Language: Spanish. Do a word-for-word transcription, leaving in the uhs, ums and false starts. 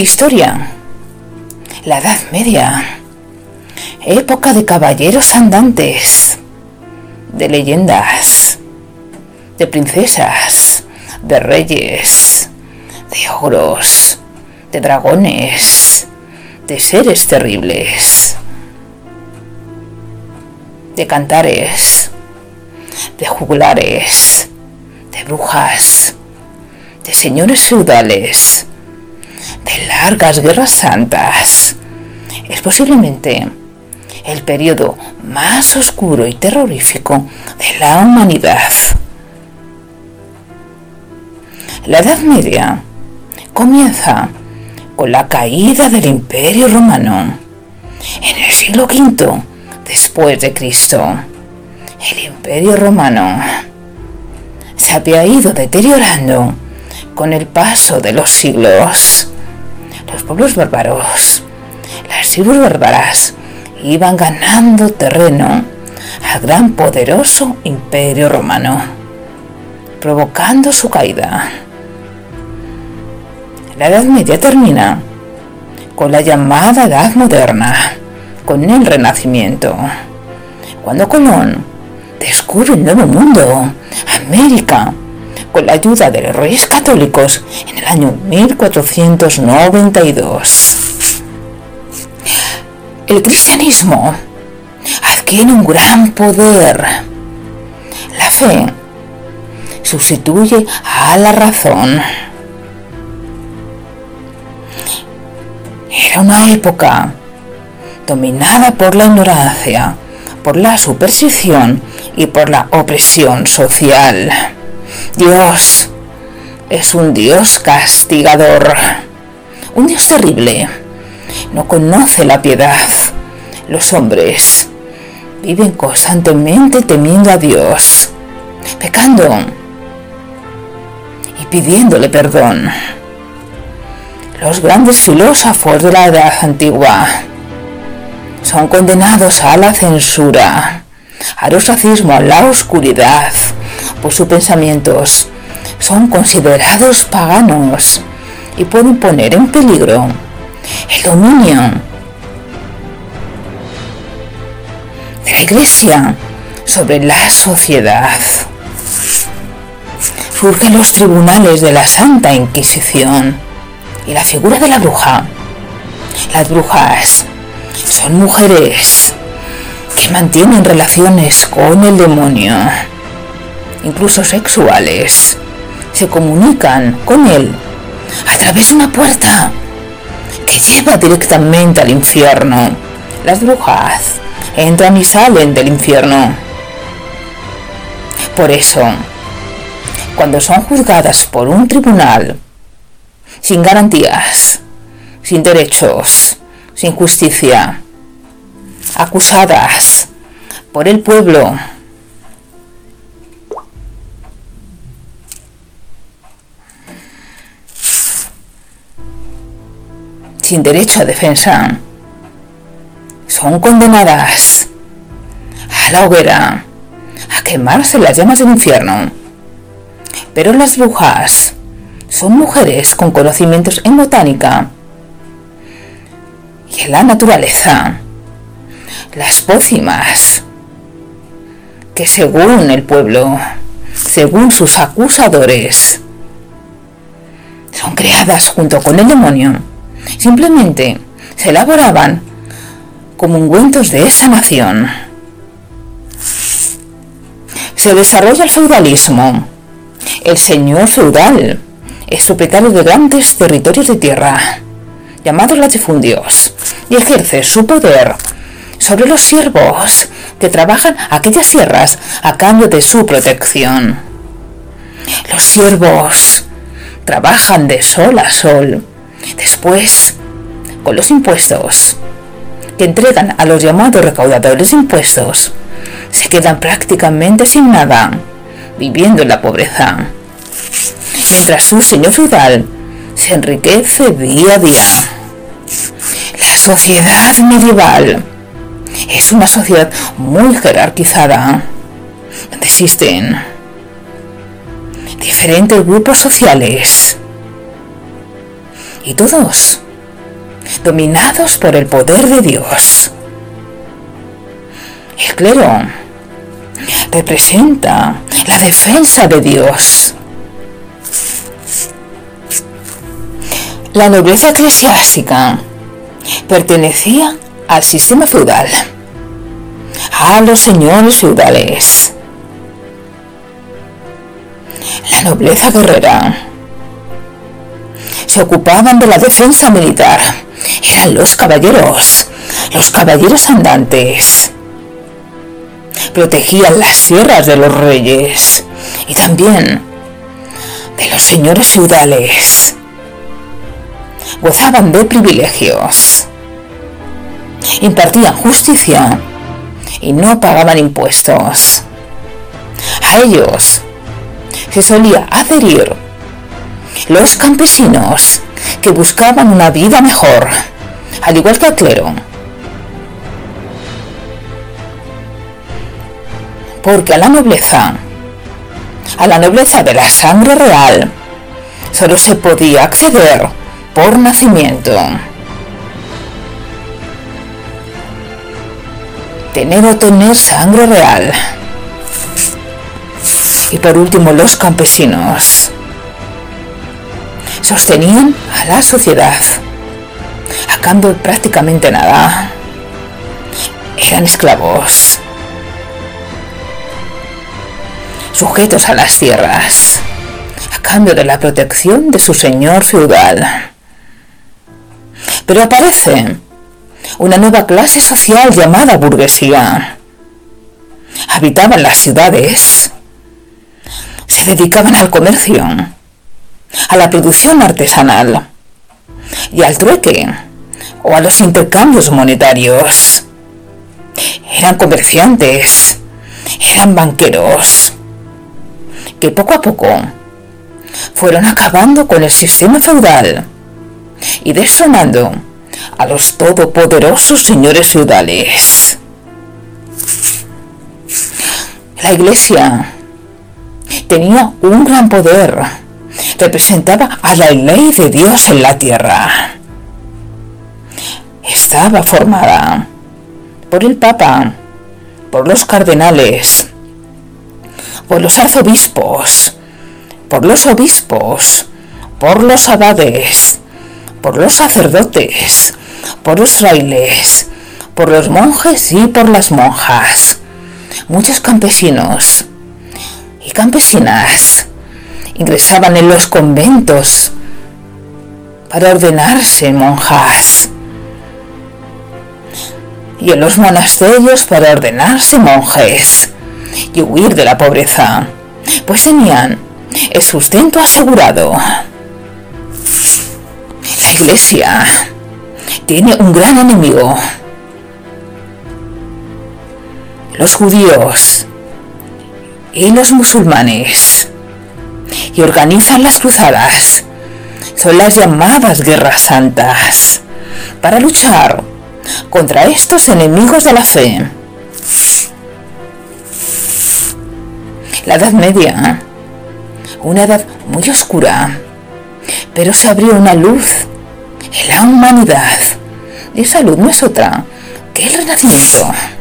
Historia. La Edad Media. Época de caballeros andantes, de leyendas, de princesas, de reyes, de ogros, de dragones, de seres terribles, de cantares, de juglares, de brujas, de señores feudales, de largas guerras santas. Es posiblemente el periodo más oscuro y terrorífico de la humanidad. La Edad Media comienza con la caída del Imperio Romano en el siglo quinto después de Cristo. El Imperio Romano se había ido deteriorando con el paso de los siglos. Los pueblos bárbaros, las tribus bárbaras, iban ganando terreno al gran poderoso Imperio Romano, provocando su caída. La Edad Media termina con la llamada Edad Moderna, con el Renacimiento, cuando Colón descubre el Nuevo Mundo, América, con la ayuda de los reyes católicos en el año mil cuatrocientos noventa y dos. El cristianismo adquiere un gran poder. La fe sustituye a la razón. Era una época dominada por la ignorancia, por la superstición y por la opresión social. Dios es un Dios castigador, un Dios terrible. No conoce la piedad. Los hombres viven constantemente temiendo a Dios, pecando y pidiéndole perdón. Los grandes filósofos de la Edad Antigua son condenados a la censura, al ostracismo, a la oscuridad, pues sus pensamientos son considerados paganos y pueden poner en peligro el dominio de la Iglesia sobre la sociedad. Surgen los tribunales de la Santa Inquisición y la figura de la bruja. Las brujas son mujeres que mantienen relaciones con el demonio, incluso sexuales. Se comunican con él a través de una puerta que lleva directamente al infierno. Las brujas entran y salen del infierno. Por eso, cuando son juzgadas por un tribunal, sin garantías, sin derechos, sin justicia, acusadas por el pueblo, sin derecho a defensa, son condenadas a la hoguera, a quemarse en las llamas del infierno. Pero las brujas son mujeres con conocimientos en botánica y en la naturaleza. Las pócimas, que según el pueblo, según sus acusadores, son creadas junto con el demonio, simplemente se elaboraban como ungüentos de sanación. Se desarrolla el feudalismo. El señor feudal es propietario de grandes territorios de tierra, llamados latifundios, y ejerce su poder sobre los siervos que trabajan aquellas tierras a cambio de su protección. Los siervos trabajan de sol a sol. Después, con los impuestos que entregan a los llamados recaudadores de impuestos, se quedan prácticamente sin nada, viviendo en la pobreza, mientras su señor feudal se enriquece día a día. La sociedad medieval es una sociedad muy jerarquizada, donde existen diferentes grupos sociales y todos dominados por el poder de Dios. El clero representa la defensa de Dios. La nobleza eclesiástica pertenecía al sistema feudal, a los señores feudales. La nobleza guerrera se ocupaban de la defensa militar. Eran los caballeros, los caballeros andantes. Protegían las tierras de los reyes y también de los señores feudales. Gozaban de privilegios. Impartían justicia y no pagaban impuestos. A ellos se solía adherir los campesinos que buscaban una vida mejor, al igual que el clero. Porque a la nobleza, a la nobleza de la sangre real, solo se podía acceder por nacimiento. Tener o tener sangre real. Y por último, los campesinos sostenían a la sociedad a cambio de prácticamente nada. Eran esclavos, sujetos a las tierras, a cambio de la protección de su señor feudal. Pero aparece una nueva clase social llamada burguesía. Habitaban las ciudades, se dedicaban al comercio, a la producción artesanal y al trueque o a los intercambios monetarios. Eran comerciantes, eran banqueros, que poco a poco fueron acabando con el sistema feudal y destronando a los todopoderosos señores feudales. La Iglesia tenía un gran poder, representaba a la ley de Dios en la tierra. Estaba formada por el Papa, por los cardenales, por los arzobispos, por los obispos, por los abades, por los sacerdotes, por los frailes, por los monjes y por las monjas. Muchos campesinos y campesinas ingresaban en los conventos para ordenarse monjas y en los monasterios para ordenarse monjes y huir de la pobreza, pues tenían el sustento asegurado. La Iglesia tiene un gran enemigo: los judíos y los musulmanes, y organizan las cruzadas. Son las llamadas guerras santas para luchar contra estos enemigos de la fe. La Edad Media, una edad muy oscura, pero se abrió una luz en la humanidad, y esa luz no es otra que el Renacimiento.